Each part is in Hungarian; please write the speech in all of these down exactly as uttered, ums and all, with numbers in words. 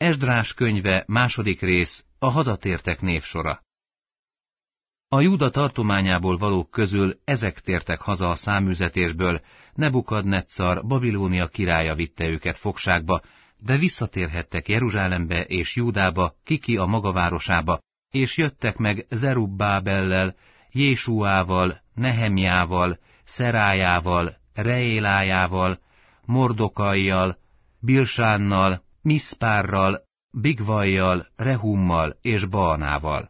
Esdrás könyve, második rész, a hazatértek névsora. A Júda tartományából valók közül ezek tértek haza a száműzetésből, Nebukadneccar, Babilónia királya vitte őket fogságba, de visszatérhettek Jeruzsálembe és Júdába, Kiki a maga városába, és jöttek meg Zerubbábellel, Jésúával, Nehemjával, Szerájával, Reélájával, Mordokajjal, Bilsánnal, Miszpárral, Bigvajjal, Rehummal és Baanával.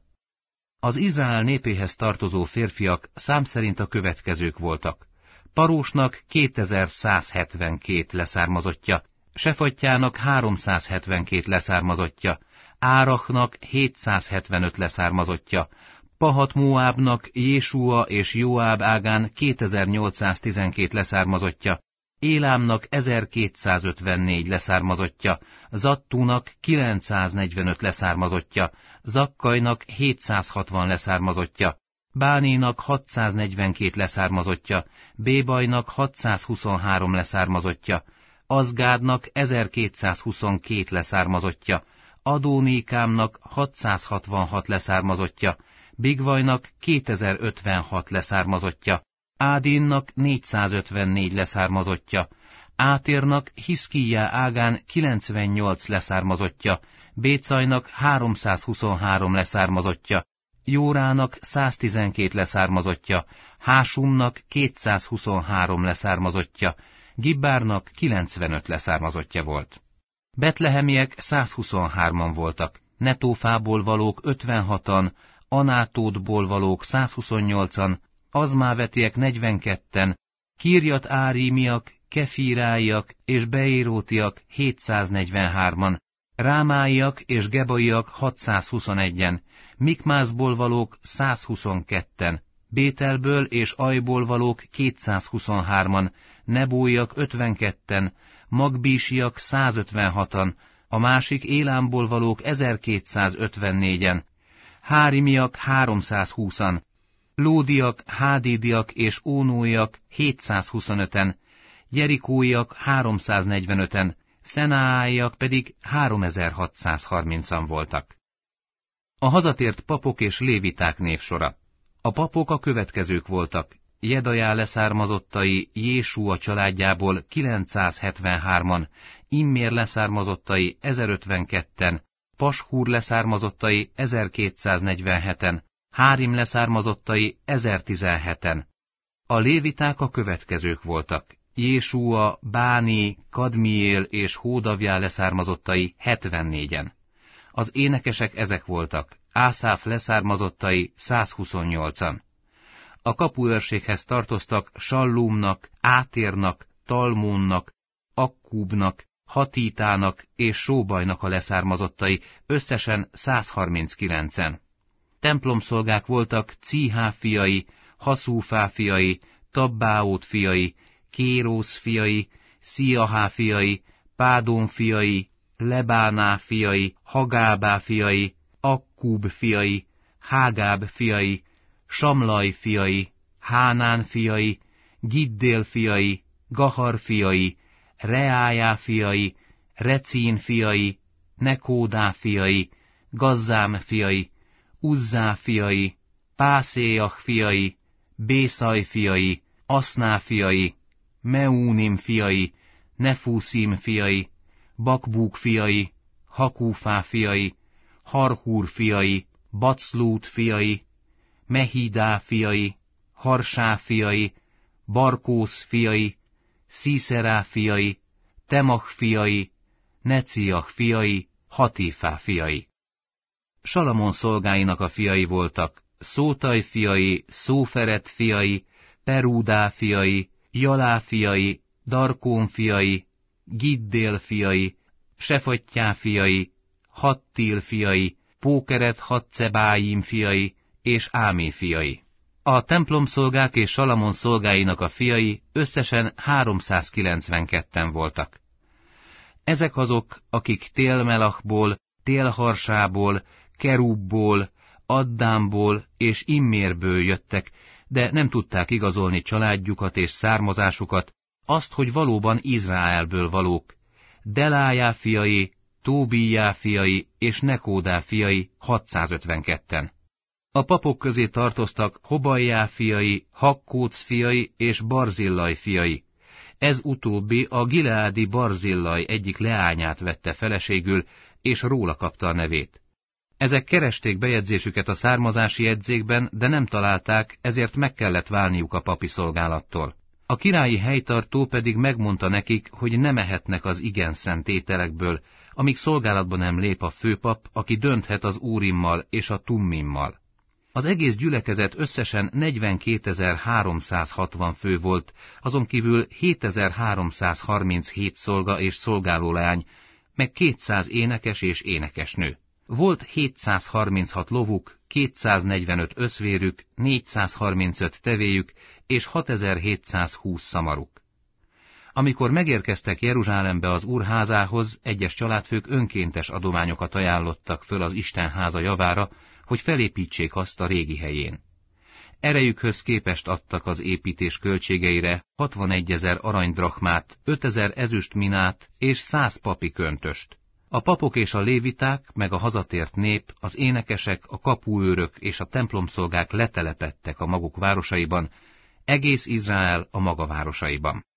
Az Izrael népéhez tartozó férfiak szám szerint a következők voltak. Parósnak kétezer-százhetvenkét leszármazottja, Sefattyának háromszázhetvenkét leszármazottja, Árachnak hétszázhetvenöt leszármazottja, Pahat-Móábnak Jésúa és Jóáb ágán kétezer-nyolcszáztizenkét leszármazottja, Élámnak ezerkétszázötvennégy leszármazottja, Zattúnak kilencszáznegyvenöt leszármazottja, Zakkajnak hétszázhatvan leszármazottja, Bánénak hatszáznegyvenkét leszármazottja, Bébajnak hatszázhuszonhárom leszármazottja, Azgádnak ezerkétszázhuszonkét leszármazottja, Adónékámnak hatszázhatvanhat leszármazottja, Bigvajnak kétezer-ötvenhat leszármazottja, Ádinnak négyszázötvennégy leszármazottja, Átérnak Hiszkíjá ágán kilencvennyolc leszármazottja, Bécajnak háromszázhuszonhárom leszármazottja, Jórának száztizenkét leszármazottja, Hásumnak kétszázhuszonhárom leszármazottja, Gibbárnak kilencvenöt leszármazottja volt. Betlehemiek százhuszonhárman voltak, Netófából valók ötvenhatan, Anátótból valók százhuszonnyolcan, Azmávetiek negyvenketten, Kirjat árímiak, Kefíráiak és Beérótiak hétszáznegyvenhárman, Rámáiak és Gebaiak hatszázhuszonegyen, Mikmászból valók százhuszonketten, Bételből és Ajból valók kétszázhuszonhárman, Nebóiak ötvenketten, Magbísiak százötvenhatan, a másik Élámból valók ezerkétszázötvennégyen, Hárimiak háromszázhúszan, Lódiak, Hádídiak és Ónóiak hétszázhuszonöten, Jerikóiak háromszáznegyvenöten, Szenááiak pedig háromezer-hatszázharmincan voltak. A hazatért papok és léviták névsora. A papok a következők voltak: Jedajá leszármazottai Jésúa családjából kilencszázhetvenhárman, Immér leszármazottai ezerötvenketten, Pashúr leszármazottai ezerkétszáznegyvenheten, Hárim leszármazottai ezertizenheten. A léviták a következők voltak: Jésúa, Báni, Kadmiél és Hódavjá leszármazottai hetvennégyen. Az énekesek ezek voltak: Ászáf leszármazottai százhuszonnyolcan. A kapuőrséghez tartoztak Sallumnak, Átérnak, Talmónnak, Akkúbnak, Hatítának és Sóbajnak a leszármazottai, összesen százharminckilencen. Templomszolgák voltak Cíhá fiai, Haszúfá fiai, Tabbáót fiai, Kérósz fiai, Sziahá fiai, Pádón fiai, Lebáná fiai, Hagábá fiai, Akkúb fiai, Hágáb fiai, Samlaj fiai, Hánán fiai, Giddél fiai, Gahar fiai, Reájá fiai, Recín fiai, Nekódá fiai, Gazzám fiai, Uzzá fiai, Pászéjah fiai, Bészaj fiai, Aszná fiai, Meúnim fiai, Nefúszim fiai, Bakbúk fiai, Hakúfá fiai, Harhúr fiai, Baclút fiai, Mehidá fiai, Harsá fiai, Barkósz fiai, Szíszerá fiai, Temach fiai, Neciach fiai, Hatífá fiai. Salamon szolgáinak a fiai voltak: Szótaj fiai, Szóferet fiai, Perúdá fiai, Jalá fiai, Darkón fiai, Giddél fiai, Sefattyá fiai, Hattil fiai, Pókeret Hatszebájim fiai és Ámé fiai. A templomszolgák és Salamon szolgáinak a fiai összesen háromszázkilencvenketten voltak. Ezek azok, akik Télmelachból, Télharsából, Kerúbból, Addámból és Immérből jöttek, de nem tudták igazolni családjukat és származásukat, azt, hogy valóban Izraelből valók: Delájá fiai, Tóbíjá fiai és Nekódá fiai hatszázötvenketten. A papok közé tartoztak Hobajjá fiai, Hakkóc fiai és Barzillai fiai. Ez utóbbi a gileádi Barzillai egyik leányát vette feleségül, és róla kapta a nevét. Ezek keresték bejegyzésüket a származási jegyzékben, de nem találták, ezért meg kellett válniuk a papi szolgálattól. A királyi helytartó pedig megmondta nekik, hogy nem ehetnek az igen szent ételekből, amíg szolgálatba nem lép a főpap, aki dönthet az úrimmal és a tummimmal. Az egész gyülekezet összesen negyvenkétezer-háromszázhatvan fő volt, azon kívül hétezer-háromszázharminchét szolga és szolgálóleány, meg kétszáz énekes és énekesnő. Volt hétszázharminchat lovuk, kétszáznegyvenöt öszvérük, négyszázharmincöt tevéjük és hatezer-hétszázhúsz szamaruk. Amikor megérkeztek Jeruzsálembe az Úr házához, egyes családfők önkéntes adományokat ajánlottak föl az Isten háza javára, hogy felépítsék azt a régi helyén. Erejükhöz képest adtak az építés költségeire hatvanegyezer aranydrachmát, ötezer ezüst minát és száz papi köntöst. A papok és a léviták, meg a hazatért nép, az énekesek, a kapuőrök és a templomszolgák letelepedtek a maguk városaiban, egész Izrael a maga városaiban.